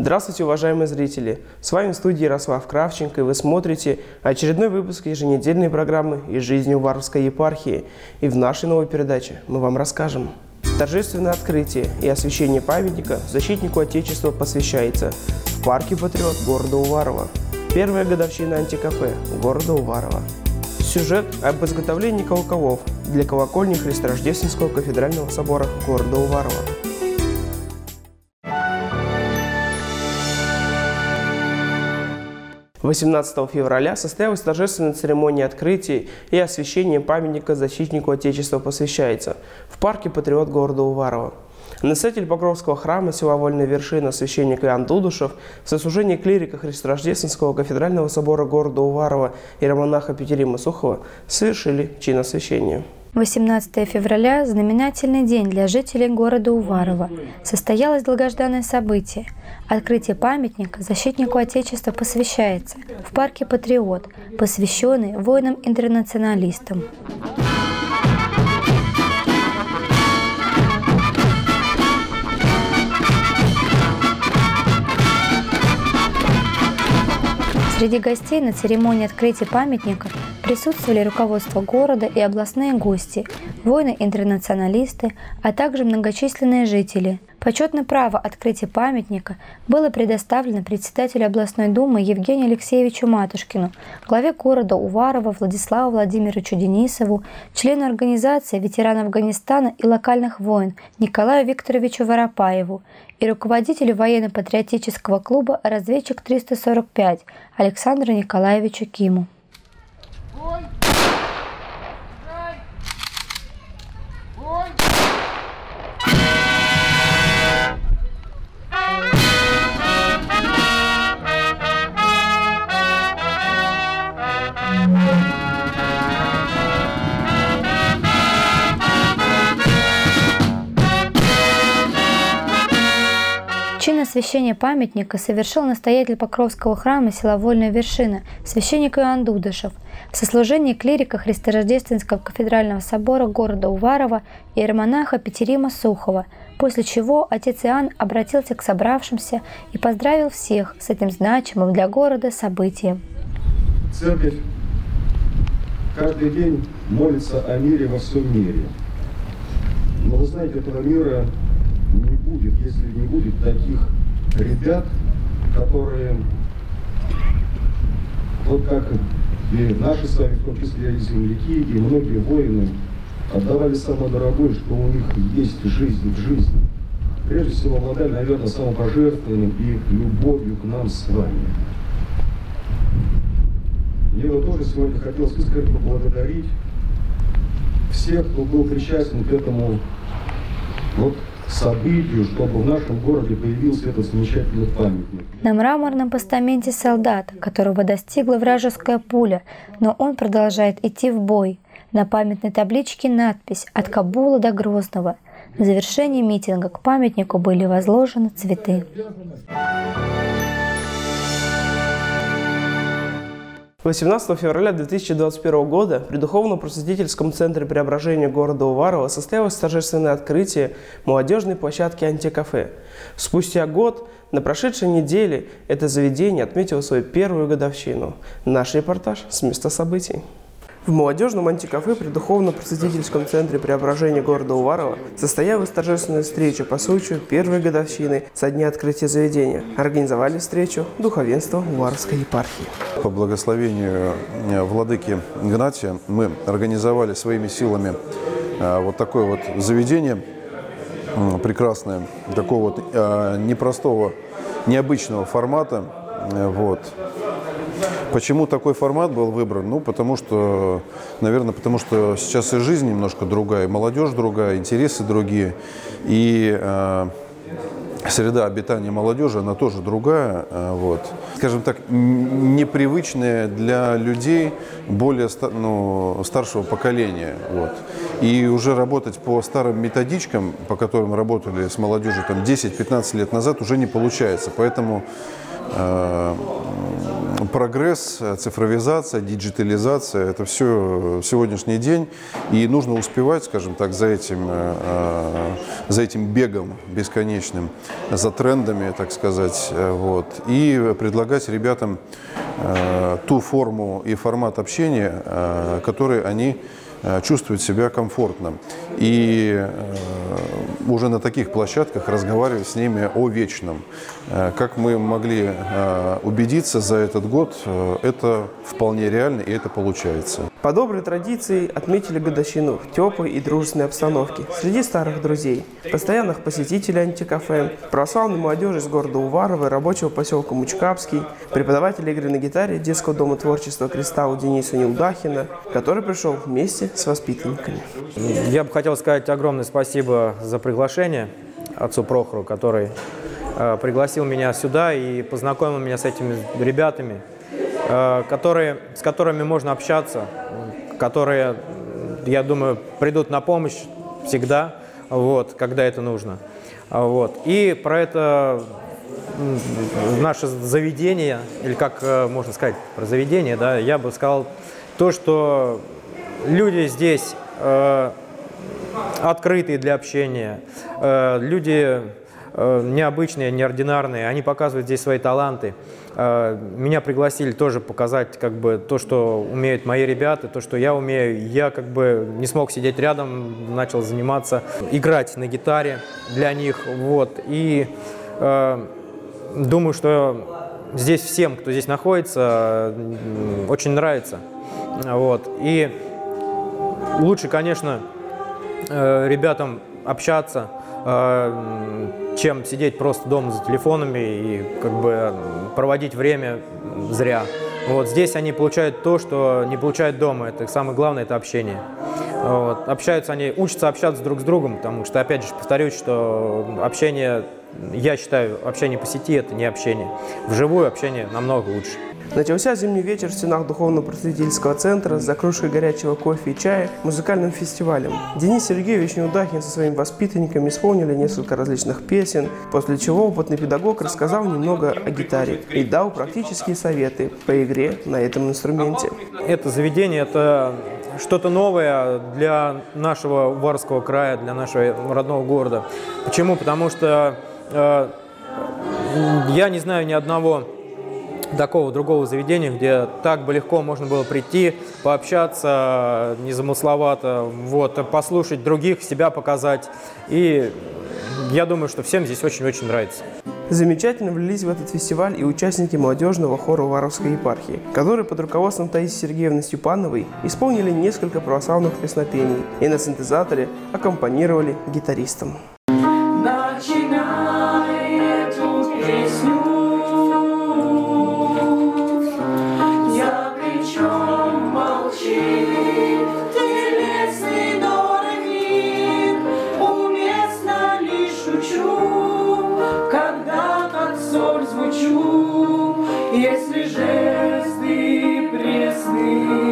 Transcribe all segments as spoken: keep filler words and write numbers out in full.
Здравствуйте, уважаемые зрители! С вами в студии Ярослав Кравченко, и вы смотрите очередной выпуск еженедельной программы «Из жизни Уваровской епархии». И в нашей новой передаче мы вам расскажем. Торжественное открытие и освящение памятника защитнику Отечества посвящается в парке «Патриот» города Уварова. Первая годовщина антикафе города Уварова. Сюжет об изготовлении колоколов для колокольни Христорождественского кафедрального собора города Уварова. восемнадцатого февраля состоялась торжественная церемония открытия и освящения памятника защитнику Отечества посвящается в парке «Патриот» города Уварова. Настоятель Покровского храма села Вольная Вершина священник Иоанн Дудушев в сослужении клирика Христорождественского кафедрального собора города Уварова и иеромонаха Петерима Сухова совершили чин освящения. восемнадцатого февраля – знаменательный день для жителей города Уварова. Состоялось долгожданное событие. Открытие памятника защитнику Отечества посвящается в парке «Патриот», посвященный воинам-интернационалистам. Среди гостей на церемонии открытия памятника присутствовали руководство города и областные гости, воины-интернационалисты, а также многочисленные жители. Почетное право открытия памятника было предоставлено председателю областной думы Евгению Алексеевичу Матушкину, главе города Уварова Владиславу Владимировичу Денисову, члену организации ветеран Афганистана и локальных войн Николаю Викторовичу Воропаеву и руководителю военно-патриотического клуба «Разведчик триста сорок пять» Александру Николаевичу Киму. Чин освящения памятника совершил настоятель Покровского храма села Вольная Вершина, священник Иоанн Дудушев, в сослужении клирика Христорождественского кафедрального собора города Уварова и иеромонаха Петерима Сухова, после чего отец Иоанн обратился к собравшимся и поздравил всех с этим значимым для города событием. Церковь каждый день молится о мире во всем мире. Но вы знаете, этого мира не будет, если не будет таких ребят, которые, вот как и наши с вами, в том числе и земляки, и многие воины, отдавали самое дорогое, что у них есть жизнь в жизни. Прежде всего, обладали, наверное, самопожертвованием и любовью к нам с вами. Мне вот тоже сегодня хотелось искренне поблагодарить всех, кто был причастен к этому вот событию, чтобы в нашем городе появился этот замечательный памятник. На мраморном постаменте солдат, которого достигла вражеская пуля, но он продолжает идти в бой. На памятной табличке надпись «От Кабула до Грозного». На завершении митинга к памятнику были возложены цветы. восемнадцатого февраля две тысячи двадцать первого года при Духовно-просветительском центре преображения города Уварова состоялось торжественное открытие молодежной площадки «Антикафе». Спустя год, на прошедшей неделе, это заведение отметило свою первую годовщину. Наш репортаж с места событий. В молодежном антикафе при Духовно-просветительском центре преображения города Уварова состоялась торжественная встреча по случаю первой годовщины со дня открытия заведения. Организовали встречу духовенство Уваровской епархии. По благословению владыки Игнатия мы организовали своими силами вот такое вот заведение прекрасное, такого вот непростого, необычного формата. Вот. Почему такой формат был выбран? Ну, потому что, наверное, потому что сейчас и жизнь немножко другая, и молодежь другая, интересы другие, и э, среда обитания молодежи, она тоже другая, э, вот. Скажем так, непривычная для людей более ну, старшего поколения, вот. И уже работать по старым методичкам, по которым работали с молодежью там десять-пятнадцать лет назад, уже не получается, поэтому э, прогресс, цифровизация, диджитализация – это все сегодняшний день. И нужно успевать, скажем так, за этим, за этим бегом бесконечным, за трендами, так сказать. Вот, и предлагать ребятам ту форму и формат общения, который они чувствуют себя комфортно. И э, уже на таких площадках разговаривать с ними о вечном. Э, как мы могли э, убедиться за этот год, э, это вполне реально и это получается. По доброй традиции отметили годовщину в теплой и дружественной обстановке среди старых друзей, постоянных посетителей антикафе, православной молодежи из города Уварово и рабочего поселка Мучкапский, преподавателя игры на гитаре Детского дома творчества «Кристалл» Дениса Неудахина, который пришел вместе с воспитанниками. Я бы хотел сказать огромное спасибо за приглашение отцу Прохору, который э, пригласил меня сюда и познакомил меня с этими ребятами, э, которые, с которыми можно общаться, которые, я думаю, придут на помощь всегда, вот, когда это нужно. Вот. И про это наше заведение, или как э, можно сказать про заведение, да, я бы сказал то, что люди здесь э, открытые для общения, э, люди э, необычные, неординарные, они показывают здесь свои таланты. Э, меня пригласили тоже показать как бы то, что умеют мои ребята, то, что я умею. Я как бы не смог сидеть рядом, начал заниматься, играть на гитаре для них. Вот. И э, думаю, что здесь всем, кто здесь находится, очень нравится. Вот. И лучше, конечно, ребятам общаться, чем сидеть просто дома за телефонами и как бы проводить время зря. Вот здесь они получают то, что не получают дома. Это самое главное, это общение. Вот. Общаются они, учатся общаться друг с другом, потому что, опять же, повторюсь, что общение, я считаю, общение по сети – это не общение. Вживую общение намного лучше. Начался зимний вечер в стенах духовно-просветительского центра за кружкой горячего кофе и чая музыкальным фестивалем. Денис Сергеевич Неудахин со своими воспитанниками исполнили несколько различных песен, после чего опытный педагог рассказал немного о гитаре и дал практические советы по игре на этом инструменте. Это заведение – это что-то новое для нашего Уварского края, для нашего родного города. Почему? Потому что э, я не знаю ни одного такого другого заведения, где так бы легко можно было прийти, пообщаться незамысловато, вот, послушать других, себя показать. И я думаю, что всем здесь очень-очень нравится. Замечательно влились в этот фестиваль и участники молодежного хора Уваровской епархии, которые под руководством Таисии Сергеевны Степановой исполнили несколько православных песнопений и на синтезаторе аккомпанировали гитаристам. Начинай эту песню, я причем молчи, ты лесный дорогий, уместно лишь шучу, когда как соль звучу, если жесты пресны.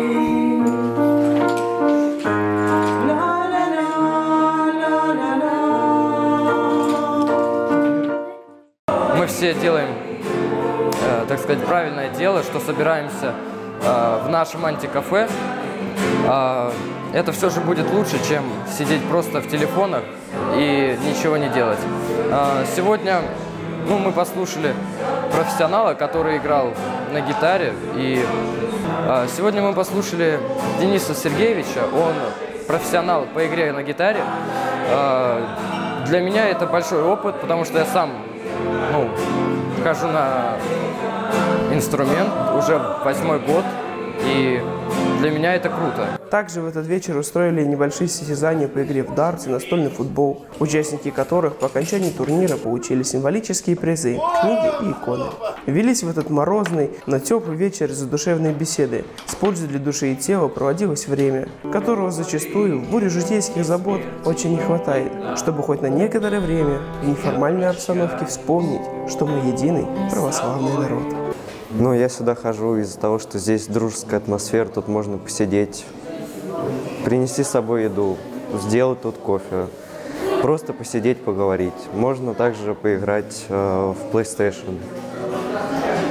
Мы все делаем, э, так сказать, правильное дело, что собираемся э, в нашем антикафе. Э, это все же будет лучше, чем сидеть просто в телефонах и ничего не делать. Э, сегодня ну, мы послушали профессионала, который играл на гитаре. И э, сегодня мы послушали Дениса Сергеевича. Он профессионал по игре на гитаре. Э, для меня это большой опыт, потому что я сам Ну, хожу на инструмент уже восьмой год, и для меня это круто. Также в этот вечер устроили небольшие состязания по игре в дартс и настольный футбол, участники которых по окончании турнира получили символические призы, книги и иконы. Велись в этот морозный, но теплый вечер задушевные беседы. С пользой для души и тела проводилось время, которого зачастую в буре житейских забот очень не хватает, чтобы хоть на некоторое время в неформальной обстановке вспомнить, что мы единый православный народ. Ну, я сюда хожу из-за того, что здесь дружеская атмосфера, тут можно посидеть, принести с собой еду, сделать тут кофе, просто посидеть, поговорить. Можно также поиграть э, в PlayStation.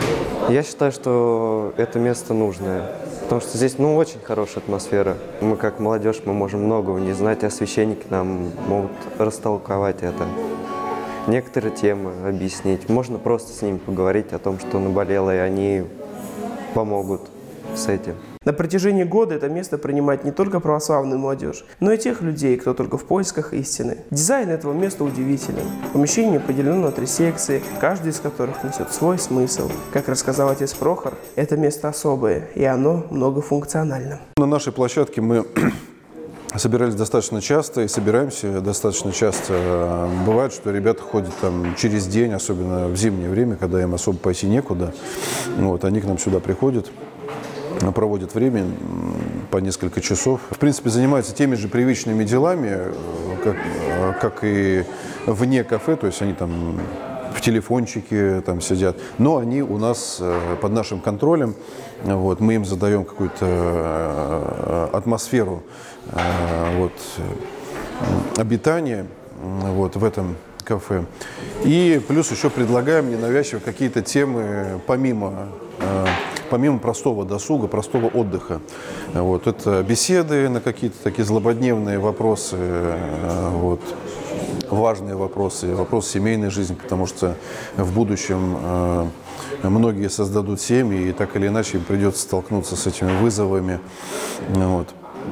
Я считаю, что это место нужное, потому что здесь, ну, очень хорошая атмосфера. Мы, как молодежь, мы можем многого не знать, а священники нам могут растолковать это. Некоторые темы объяснить. Можно просто с ними поговорить о том, что наболело, и они помогут с этим. На протяжении года это место принимает не только православную молодежь, но и тех людей, кто только в поисках истины. Дизайн этого места удивителен. Помещение поделено на три секции, каждая из которых несет свой смысл. Как рассказал отец Прохор, это место особое, и оно многофункционально. На нашей площадке мы собирались достаточно часто и собираемся достаточно часто. Бывает, что ребята ходят там через день, особенно в зимнее время, когда им особо пойти некуда. Вот, они к нам сюда приходят, проводят время по несколько часов. В принципе, занимаются теми же привычными делами, как, как и вне кафе, то есть они там в телефончике там сидят, но они у нас под нашим контролем. Вот, мы им задаем какую-то атмосферу вот, обитания вот, в этом кафе. И плюс еще предлагаем ненавязчиво какие-то темы помимо помимо простого досуга, простого отдыха. Вот, это беседы на какие-то такие злободневные вопросы, вот, важные вопросы, вопросы семейной жизни, потому что в будущем многие создадут семьи, и так или иначе им придется столкнуться с этими вызовами, вот,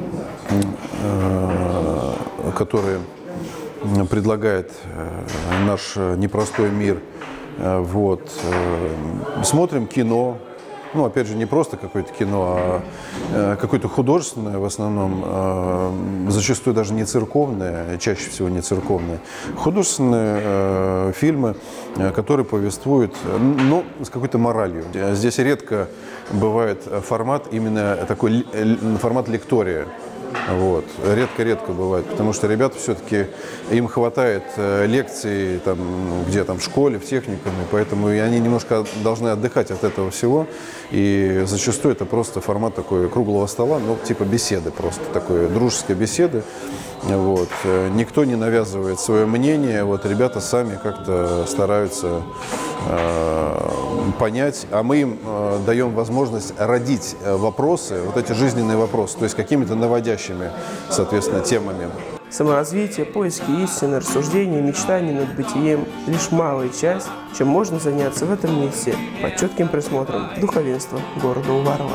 которые предлагает наш непростой мир. Вот. Смотрим кино. Ну, опять же, не просто какое-то кино, а какое-то художественное, в основном, зачастую даже не церковное, чаще всего не церковное. Художественные фильмы, которые повествуют, ну, с какой-то моралью. Здесь редко бывает формат, именно такой формат лектория. Вот. Редко-редко бывает, потому что ребята все-таки, им хватает лекций там, где там в школе, в техникуме, поэтому и они немножко должны отдыхать от этого всего. И зачастую это просто формат такой круглого стола, ну, типа беседы просто, такой дружеской беседы. Вот. Никто не навязывает свое мнение, вот ребята сами как-то стараются э, понять, а мы им э, даем возможность родить вопросы, вот эти жизненные вопросы, то есть какими-то наводящими, соответственно, темами. Саморазвитие, поиски истины, рассуждения, мечтания над бытием – лишь малая часть, чем можно заняться в этом месте под чутким присмотром духовенства города Уварово.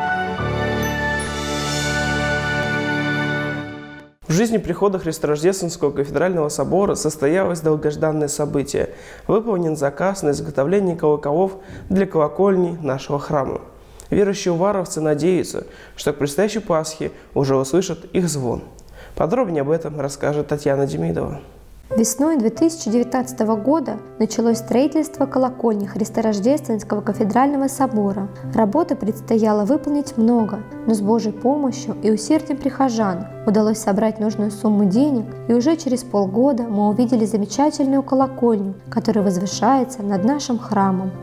В жизни прихода Христорождественского кафедрального собора состоялось долгожданное событие. Выполнен заказ на изготовление колоколов для колокольни нашего храма. Верующие уваровцы надеются, что к предстоящей Пасхе уже услышат их звон. Подробнее об этом расскажет Татьяна Демидова. Весной две тысячи девятнадцатого года началось строительство колокольни Христорождественского кафедрального собора. Работы предстояло выполнить много, но с Божьей помощью и усердием прихожан удалось собрать нужную сумму денег, и уже через полгода мы увидели замечательную колокольню, которая возвышается над нашим храмом.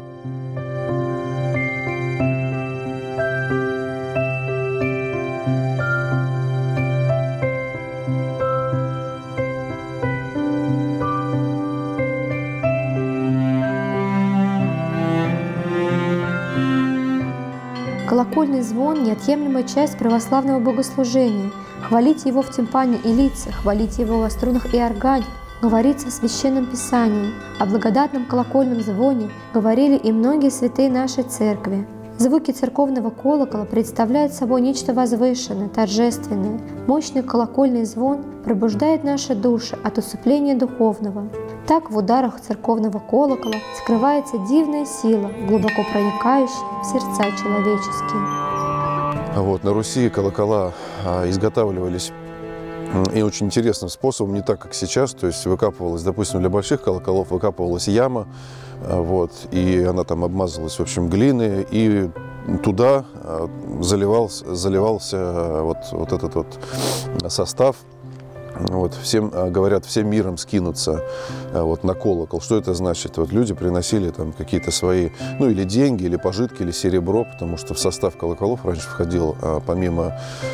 Колокольный звон – неотъемлемая часть православного богослужения. Хвалите его в тимпане и лице, хвалите его во струнах и органе, говорится в Священном Писании. О благодатном колокольном звоне говорили и многие святые нашей церкви. Звуки церковного колокола представляют собой нечто возвышенное, торжественное. Мощный колокольный звон пробуждает наши души от усыпления духовного. Так в ударах церковного колокола скрывается дивная сила, глубоко проникающая в сердца человеческие. Вот, на Руси колокола а, изготавливались и очень интересным способом, не так, как сейчас. То есть выкапывалась, допустим, для больших колоколов выкапывалась яма, вот, и она там обмазывалась, в общем, глиной, и туда заливался, заливался вот, вот этот вот состав. Вот, всем, говорят, всем миром скинуться. вот на колокол. Что это значит? Вот люди приносили там какие-то свои, ну или деньги, или пожитки, или серебро, потому что в состав колоколов раньше входил, помимо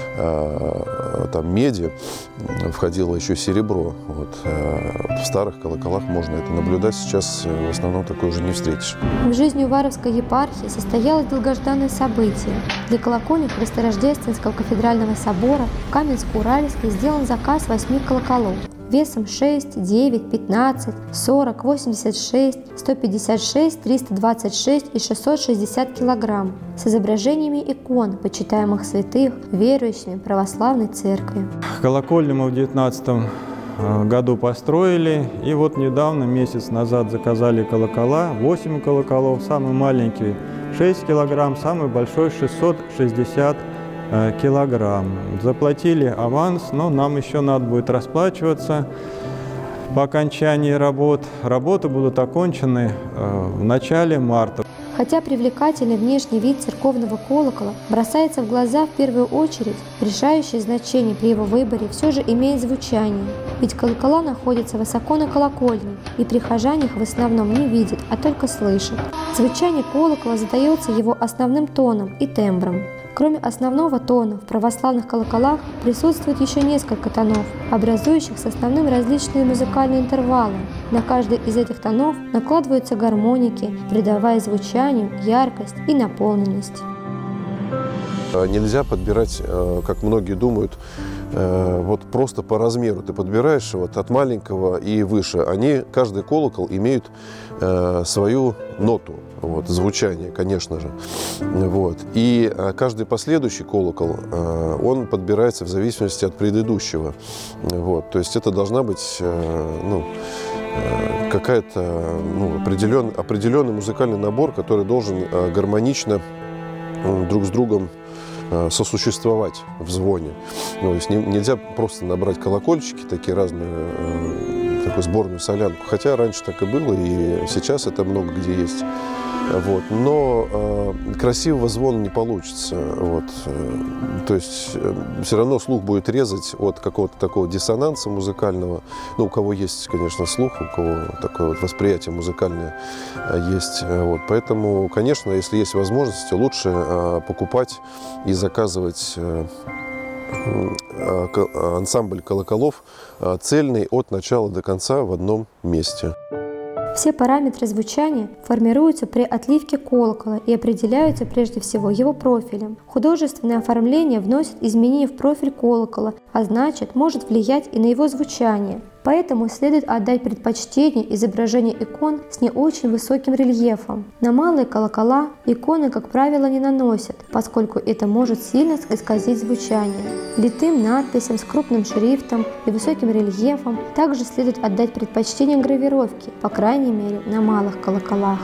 там меди, входило еще серебро. Вот. В старых колоколах можно это наблюдать, сейчас в основном такое уже не встретишь. В жизни Уваровской епархии состоялось долгожданное событие. Для колокольни Христорождественского кафедрального собора в Каменск-Уральске сделан заказ восьми колоколов весом шесть, девять, пятнадцать, сорок, восемьдесят шесть, сто пятьдесят шесть, триста двадцать шесть и шестьсот шестьдесят килограмм с изображениями икон, почитаемых святых, верующими православной церкви. Колокольню мы в девятнадцатом году построили, и вот недавно, месяц назад, заказали колокола, восемь колоколов, самый маленький шесть килограмм, самый большой шестьсот шестьдесят килограмм. Заплатили аванс, но нам еще надо будет расплачиваться по окончании работ. Работы будут окончены в начале марта. Хотя привлекательный внешний вид церковного колокола бросается в глаза в первую очередь, решающее значение при его выборе все же имеет звучание. Ведь колокола находятся высоко на колокольне, и прихожане их в основном не видят, а только слышат. Звучание колокола задается его основным тоном и тембром. Кроме основного тона, в православных колоколах присутствует еще несколько тонов, образующих с основным различные музыкальные интервалы. На каждый из этих тонов накладываются гармоники, придавая звучанию яркость и наполненность. Нельзя подбирать, как многие думают, вот просто по размеру. Ты подбираешь вот от маленького и выше. Они, каждый колокол имеют свою ноту, вот, звучание, конечно же. Вот. И каждый последующий колокол, он подбирается в зависимости от предыдущего. Вот. То есть это должна быть, ну, какая-то, ну, определен, определенный музыкальный набор, который должен гармонично друг с другом сосуществовать в звоне. Ну, то есть не, нельзя просто набрать колокольчики, такие разные, э, такую сборную солянку. Хотя раньше так и было, и сейчас это много где есть. Вот. Но э, красивого звона не получится. Вот. То есть э, все равно слух будет резать от какого-то такого диссонанса музыкального. Ну, у кого есть, конечно, слух, у кого такое вот восприятие музыкальное э, есть. Вот. Поэтому, конечно, если есть возможность, лучше э, покупать и заказывать э, э, ансамбль колоколов э, цельный от начала до конца в одном месте. Все параметры звучания формируются при отливке колокола и определяются прежде всего его профилем. Художественное оформление вносит изменения в профиль колокола, а значит, может влиять и на его звучание. Поэтому следует отдать предпочтение изображению икон с не очень высоким рельефом. На малые колокола иконы, как правило, не наносят, поскольку это может сильно исказить звучание. Литым надписям с крупным шрифтом и высоким рельефом также следует отдать предпочтение гравировке, по крайней мере, на малых колоколах.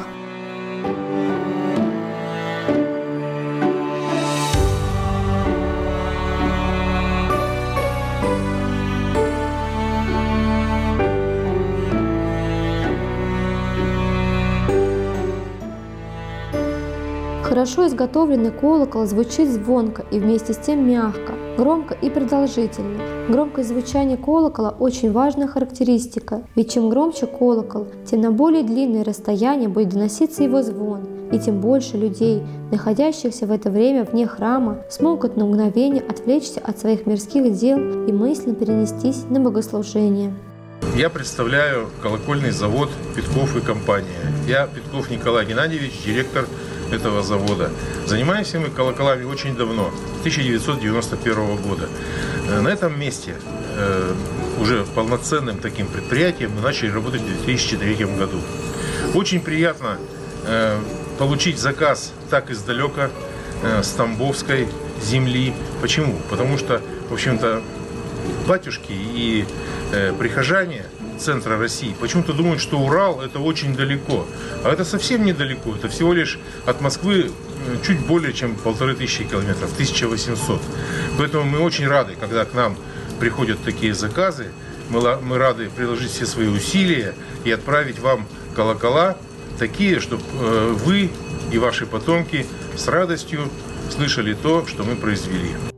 Хорошо изготовленный колокол звучит звонко и вместе с тем мягко, громко и продолжительно. Громкость звучания колокола очень важная характеристика, ведь чем громче колокол, тем на более длинное расстояние будет доноситься его звон, и тем больше людей, находящихся в это время вне храма, смогут на мгновение отвлечься от своих мирских дел и мысленно перенестись на богослужение. Я представляю колокольный завод «Петков и компания». Я Петков Николай Геннадьевич, директор этого завода. Занимаемся мы колоколами очень давно, с тысяча девятьсот девяносто первого года. На этом месте э, уже полноценным таким предприятием мы начали работать в две тысячи третьем году. Очень приятно э, получить заказ так издалека, э, с Тамбовской земли. Почему? Потому что, в общем-то, батюшки и э, прихожане центра России почему-то думают, что Урал это очень далеко. А это совсем недалеко. Это всего лишь от Москвы чуть более чем полторы тысячи километров, тысяча восемьсот. Поэтому мы очень рады, когда к нам приходят такие заказы. Мы, мы рады приложить все свои усилия и отправить вам колокола такие, чтобы э, вы и ваши потомки с радостью слышали то, что мы произвели.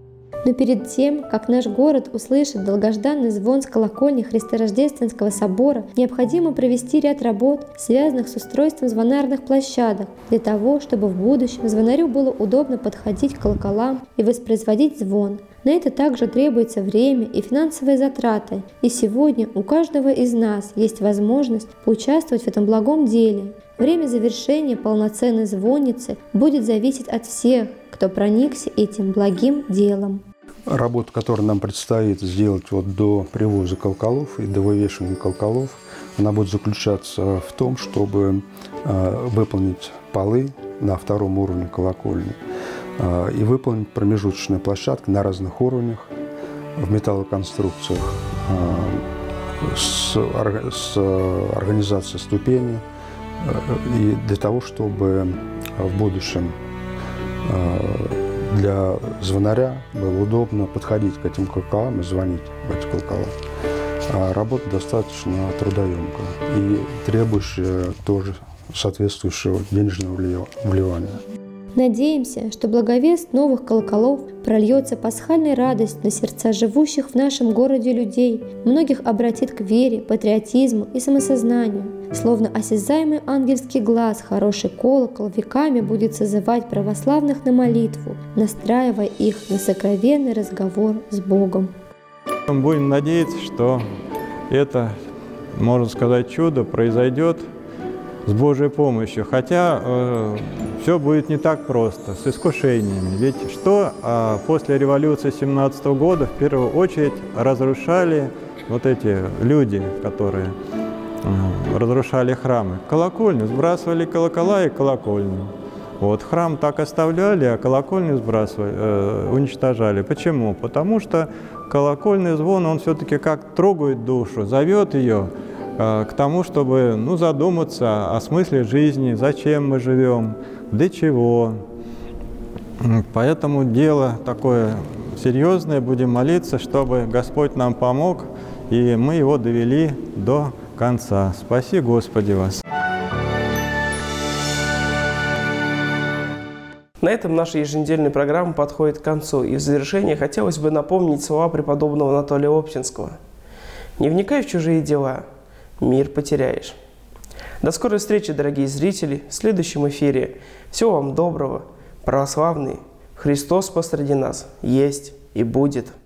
Но перед тем, как наш город услышит долгожданный звон с колокольни Христорождественского собора, необходимо провести ряд работ, связанных с устройством звонарных площадок, для того, чтобы в будущем звонарю было удобно подходить к колоколам и воспроизводить звон. На это также требуется время и финансовые затраты, и сегодня у каждого из нас есть возможность поучаствовать в этом благом деле. Время завершения полноценной звонницы будет зависеть от всех, кто проникся этим благим делом. Работа, которую нам предстоит сделать вот до привоза колоколов и до вывешивания колоколов, она будет заключаться в том, чтобы э, выполнить полы на втором уровне колокольни э, и выполнить промежуточные площадки на разных уровнях в металлоконструкциях э, с, с организацией ступени э, и для того, чтобы в будущем э, для звонаря было удобно подходить к этим колоколам и звонить в эти колокола. А работа достаточно трудоемкая и требующая тоже соответствующего денежного вливания. Надеемся, что благовест новых колоколов прольется пасхальной радость на сердца живущих в нашем городе людей, многих обратит к вере, патриотизму и самосознанию. Словно осязаемый ангельский глаз, хороший колокол веками будет созывать православных на молитву, настраивая их на сокровенный разговор с Богом. Будем надеяться, что это, можно сказать, чудо произойдет с Божьей помощью, хотя э, все будет не так просто, с искушениями. Ведь что э, после революции семнадцатого года в первую очередь разрушали вот эти люди, которые э, разрушали храмы? Колокольню, сбрасывали колокола и колокольню. Вот, храм так оставляли, а колокольню сбрасывали, э, уничтожали. Почему? Потому что колокольный звон, он все-таки как трогает душу, зовет ее к тому, чтобы ну, задуматься о смысле жизни, зачем мы живем, для чего. Поэтому дело такое серьезное, будем молиться, чтобы Господь нам помог, и мы его довели до конца. Спаси, Господи, вас. На этом наша еженедельная программа подходит к концу, и в завершение хотелось бы напомнить слова преподобного Анатолия Обчинского. «Не вникай в чужие дела, мир потеряешь». До скорой встречи, дорогие зрители, в следующем эфире. Всего вам доброго, православный, Христос посреди нас есть и будет.